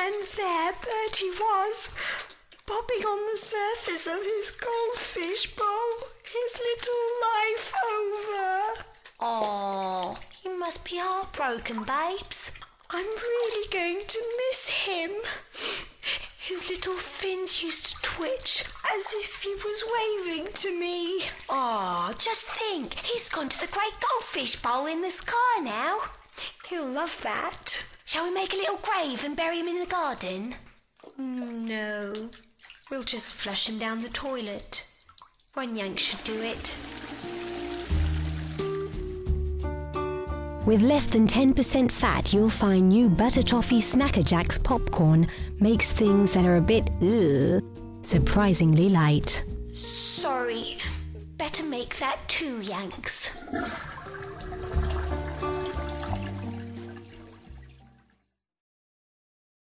and there Bertie was, bobbing on the surface of his goldfish bowl, his little life over. Oh, you must be heartbroken, babes. I'm really going to miss him. His little fins used to twitch as if he was waving to me. Oh, just think, he's gone to the great goldfish bowl in the sky now. He'll love that. Shall we make a little grave and bury him in the garden? No, we'll just flush him down the toilet. One Yank should do it. With less than 10% fat, you'll find new Butter Toffee Snacker Jacks popcorn makes things that are a bit surprisingly light. Sorry, better make that 2 Yanks.